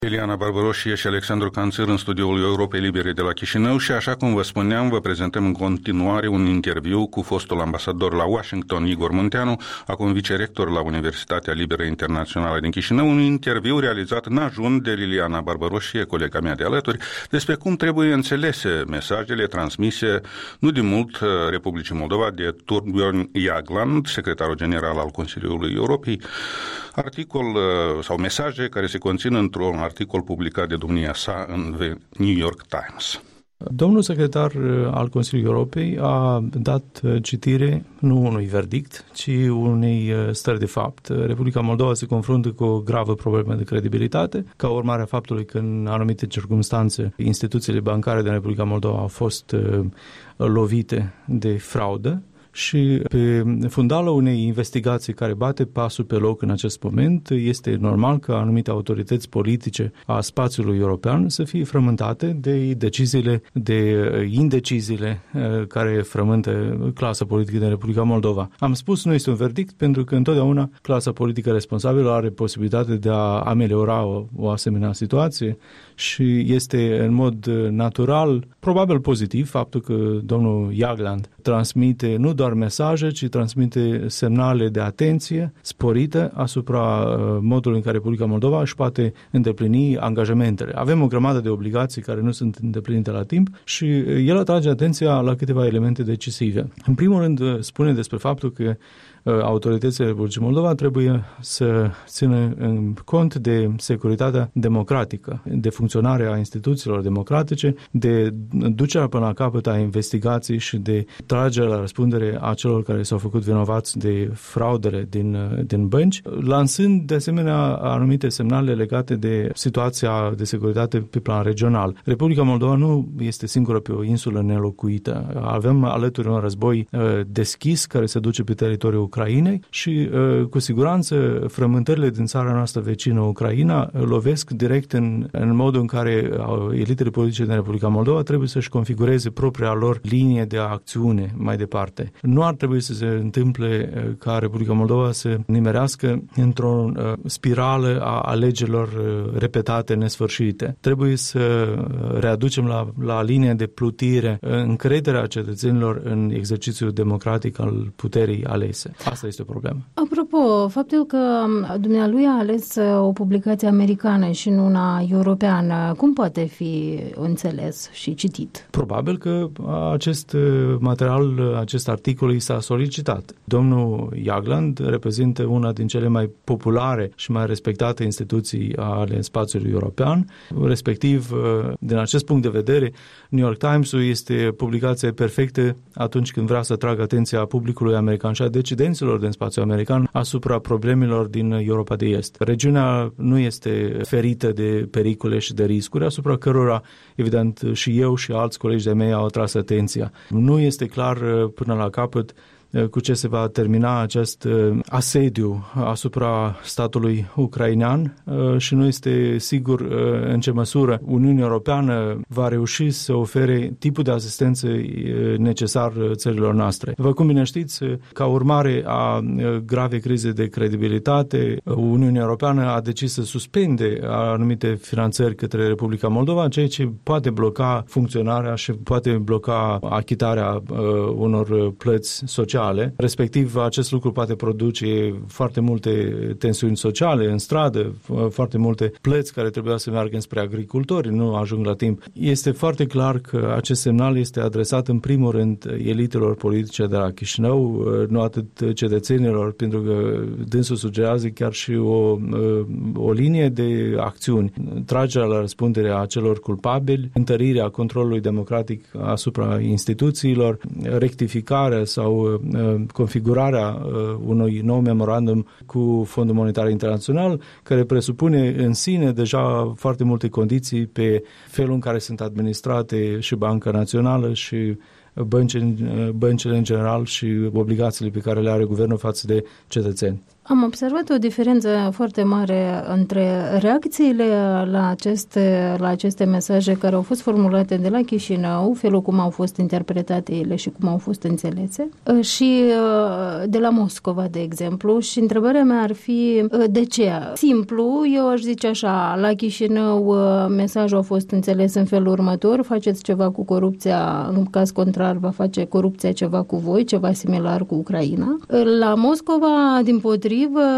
Ileana Barbaroșie și Alexandru Canțir în studioul Europei Libere de la Chișinău și, așa cum vă spuneam, vă prezentăm în continuare un interviu cu fostul ambasador la Washington, Igor Munteanu, acum vicerector la Universitatea Liberă Internațională din Chișinău, un interviu realizat în ajun de Ileana Barbaroșie, colega mea de alături, despre cum trebuie înțelese mesajele transmise nu de mult Republicii Moldova de Thorbjørn Jagland, secretarul general al Consiliului Europei, articol sau mesaje care se conțin într-un articol publicat de domnia sa în The New York Times. Domnul secretar al Consiliului Europei a dat citire nu unui verdict, ci unei stări de fapt. Republica Moldova se confruntă cu o gravă problemă de credibilitate, ca urmare a faptului că în anumite circumstanțe instituțiile bancare din Republica Moldova au fost lovite de fraudă. Și pe fundalul unei investigații care bate pasul pe loc în acest moment, este normal ca anumite autorități politice a spațiului european să fie frământate de indeciziile care frământă clasa politică din Republica Moldova. Am spus nu este un verdict pentru că întotdeauna clasa politică responsabilă are posibilitatea de a ameliora o asemenea situație și este în mod natural, probabil pozitiv, faptul că domnul Jagland transmite nu doar mesaje, ci transmite semnale de atenție sporită asupra modului în care Republica Moldova își poate îndeplini angajamentele. Avem o grămadă de obligații care nu sunt îndeplinite la timp și el atrage atenția la câteva elemente decisive. În primul rând, spune despre faptul că autoritățile Republicii Moldova trebuie să țină în cont de securitatea democratică, de funcționarea instituțiilor democratice, de ducerea până la capăt a investigații și de tragerea la răspundere a celor care s-au făcut vinovați de fraudele din bănci, lansând de asemenea anumite semnale legate de situația de securitate pe plan regional. Republica Moldova nu este singură pe o insulă nelocuită. Avem alături un război deschis care se duce pe teritoriul Ucrainei și cu siguranță frământările din țara noastră vecină, Ucraina, lovesc direct în modul în care elitele politice din Republica Moldova trebuie să-și configureze propria lor linie de acțiune mai departe. Nu ar trebui să se întâmple ca Republica Moldova să nimerească într-o spirală a alegerilor repetate, nesfârșite. Trebuie să readucem la linia de plutire încrederea cetățenilor în exercițiul democratic al puterii alese. Asta este o problemă. Apropo, faptul că dumnealui a ales o publicație americană și nu una europeană, cum poate fi înțeles și citit? Probabil că acest material, acest articol i s-a solicitat. Domnul Jagland reprezintă una din cele mai populare și mai respectate instituții ale spațiului european, respectiv, din acest punct de vedere, New York Times-ul este publicația perfectă atunci când vrea să tragă atenția publicului american și a decidenților din spațiul american asupra problemelor din Europa de Est. Regiunea nu este ferită de pericole și de riscuri, asupra cărora, evident, și eu și alți colegi de mei au atras atenția. Nu este clar până la capăt cu ce se va termina acest asediu asupra statului ucrainean și nu este sigur în ce măsură Uniunea Europeană va reuși să ofere tipul de asistență necesar țărilor noastre. Vă cum bine știți, ca urmare a grave crize de credibilitate, Uniunea Europeană a decis să suspende anumite finanțări către Republica Moldova, ceea ce poate bloca funcționarea și poate bloca achitarea unor plăți sociale. Respectiv, acest lucru poate produce foarte multe tensiuni sociale în stradă, foarte multe plăți care trebuia să meargă înspre agricultori, nu ajung la timp. Este foarte clar că acest semnal este adresat în primul rând elitelor politice de la Chișinău, nu atât cetățenilor, pentru că dânsul sugerează chiar și o linie de acțiuni. Tragerea la răspundere a celor culpabili, întărirea controlului democratic asupra instituțiilor, rectificarea sau configurarea unui nou memorandum cu Fondul Monetar Internațional, care presupune în sine deja foarte multe condiții pe felul în care sunt administrate și Banca Națională și băncile în general și obligațiile pe care le are guvernul față de cetățeni. Am observat o diferență foarte mare între reacțiile la aceste mesaje care au fost formulate de la Chișinău, felul cum au fost interpretate ele și cum au fost înțelese, și de la Moscova, de exemplu. Și întrebarea mea ar fi de ce? Simplu, eu aș zice așa, la Chișinău mesajul a fost înțeles în felul următor: faceți ceva cu corupția, în caz contrar va face corupția ceva cu voi, ceva similar cu Ucraina. La Moscova, dimpotrivă,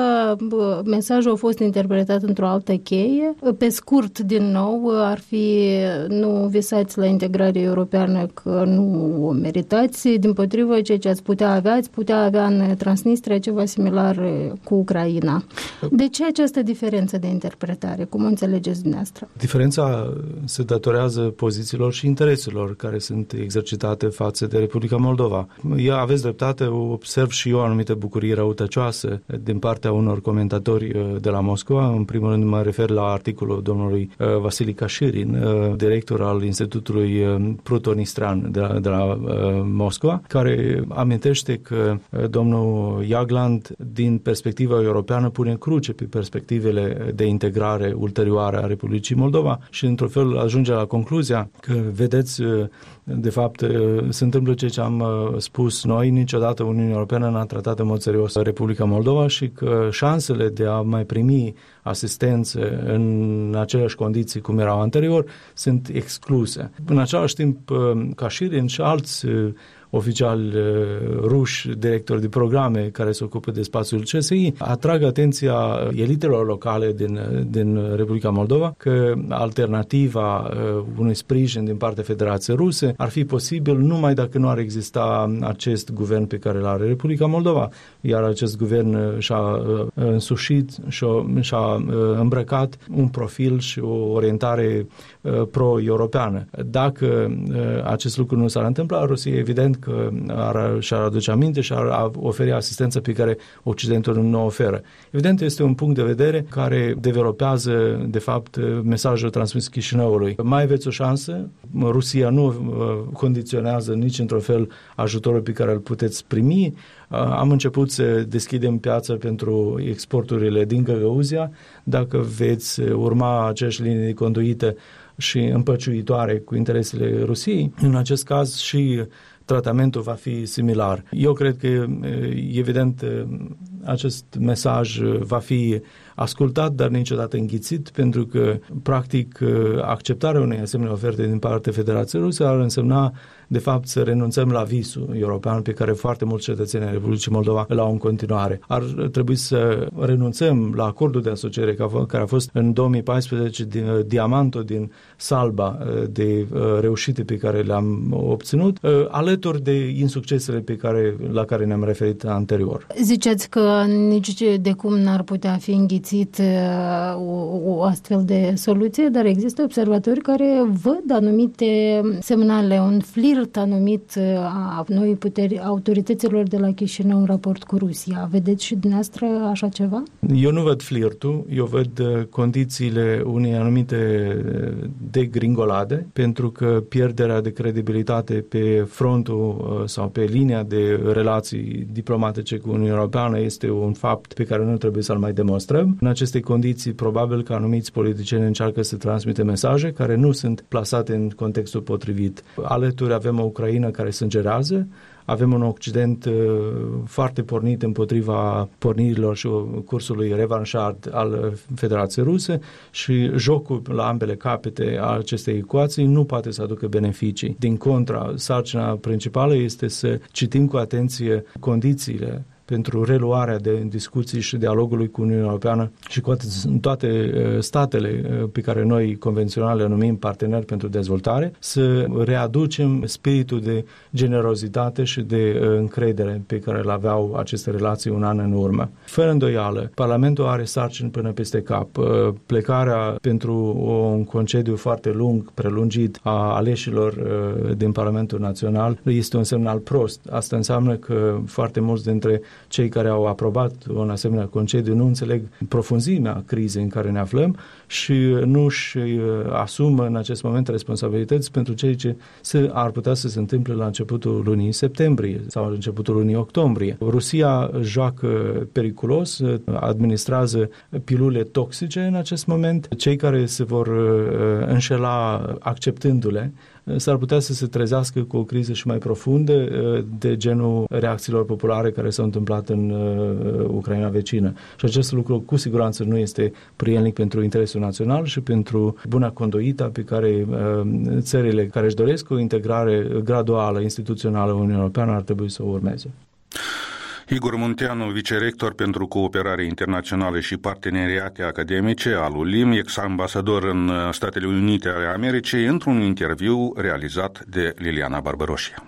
mesajul a fost interpretat într-o altă cheie. Pe scurt, din nou, ar fi: nu visați la integrare europeană că nu o meritați, dimpotrivă, ceea ce ați putea avea în Transnistria ceva similar cu Ucraina. De ce această diferență de interpretare? Cum o înțelegeți dumneavoastră? Diferența se datorează pozițiilor și intereselor care sunt exercitate față de Republica Moldova. Aveți dreptate, observ și eu anumite bucurii răutăcioase din partea unor comentatori de la Moscova. În primul rând mă refer la articolul domnului Vasili Kashirin, director al Institutului Pruto-Nistran de la Moscova, care amintește că domnul Jagland, din perspectiva europeană, pune cruce pe perspectivele de integrare ulterioară a Republicii Moldova și, într-un fel, ajunge la concluzia că, vedeți, de fapt, se întâmplă ceea ce am spus noi: niciodată Uniunea Europeană n-a tratat în mod serios Republica Moldova și că șansele de a mai primi asistență în aceleași condiții cum erau anterior sunt excluse. În același timp, Kashirin și alți oficiali ruși, directori de programe care se ocupă de spațiul CSI, atrag atenția elitelor locale din Republica Moldova că alternativa unui sprijin din partea Federației Ruse ar fi posibil numai dacă nu ar exista acest guvern pe care îl are Republica Moldova, iar acest guvern și-a însușit și-a îmbrăcat un profil și o orientare pro-europeană. Dacă acest lucru nu s-ar întâmpla, Rusia, evident că și-ar aduce aminte și ar oferi asistență pe care Occidentul nu o oferă. Evident, este un punct de vedere care developează, de fapt, mesajul transmis Chișinăului. Mai aveți o șansă? Rusia nu condiționează nici într-un fel ajutorul pe care îl puteți primi. Am început să deschidem piața pentru exporturile din Găgăuzia. Dacă veți urma aceeași linie de conduită și împăciuitoare cu interesele Rusiei, în acest caz și tratamentul va fi similar. Eu cred că, evident, acest mesaj va fi ascultat, dar niciodată înghițit, pentru că, practic, acceptarea unei asemenea oferte din partea Federației Ruse ar însemna, de fapt, să renunțăm la visul european pe care foarte mulți cetățeni ai Republicii Moldova îl au în continuare. Ar trebui să renunțăm la acordul de asociere care a fost în 2014 diamantul din salba de reușite pe care le-am obținut, alături de insuccesele la care ne-am referit anterior. Ziceți că nici de cum n-ar putea fi înghițit o astfel de soluție, dar există observatori care văd anumite semnale, un flirt anumit a noi puteri autorităților de la Chișinău în raport cu Rusia. Vedeți și dumneavoastră așa ceva? Eu nu văd flirtul, eu văd condițiile unei anumite degringolade, pentru că pierderea de credibilitate pe frontul sau pe linia de relații diplomatice cu Uniunea Europeană este un fapt pe care nu trebuie să-l mai demonstrăm. În aceste condiții, probabil că anumiți politicieni încearcă să transmite mesaje care nu sunt plasate în contextul potrivit. Alături avem o Ucraina care sângerează, avem un Occident foarte pornit împotriva pornirilor și cursului revanșard al Federației Ruse și jocul la ambele capete a acestei ecuații nu poate să aducă beneficii. Din contra, sarcina principală este să citim cu atenție condițiile pentru reluarea de discuții și dialogului cu Uniunea Europeană și cu toate statele pe care noi convențional le numim parteneri pentru dezvoltare, să readucem spiritul de generozitate și de încredere pe care îl aveau aceste relații un an în urmă. Fără îndoială, Parlamentul are sarcini până peste cap. Plecarea pentru un concediu foarte lung, prelungit, a aleșilor din Parlamentul Național este un semnal prost. Asta înseamnă că foarte mulți dintre cei care au aprobat un asemenea concediu nu înțeleg profunzimea crizei în care ne aflăm și nu își asumă în acest moment responsabilități pentru ceea ce ar putea să se întâmple la începutul lunii septembrie sau la începutul lunii octombrie. Rusia joacă periculos, administrează pilule toxice în acest moment. Cei care se vor înșela acceptându-le s-ar putea să se trezească cu o criză și mai profundă de genul reacțiilor populare care s-au întâmplat în Ucraina vecină. Și acest lucru cu siguranță nu este prielnic pentru interesul național și pentru buna conduită pe care țările care își doresc o integrare graduală, instituțională în Uniunea Europeană ar trebui să o urmeze. Igor Munteanu, vicerector pentru cooperare internațională și parteneriate academice al ULIM, ex-ambasador în Statele Unite ale Americii, într-un interviu realizat de Liliana Barbăroșie.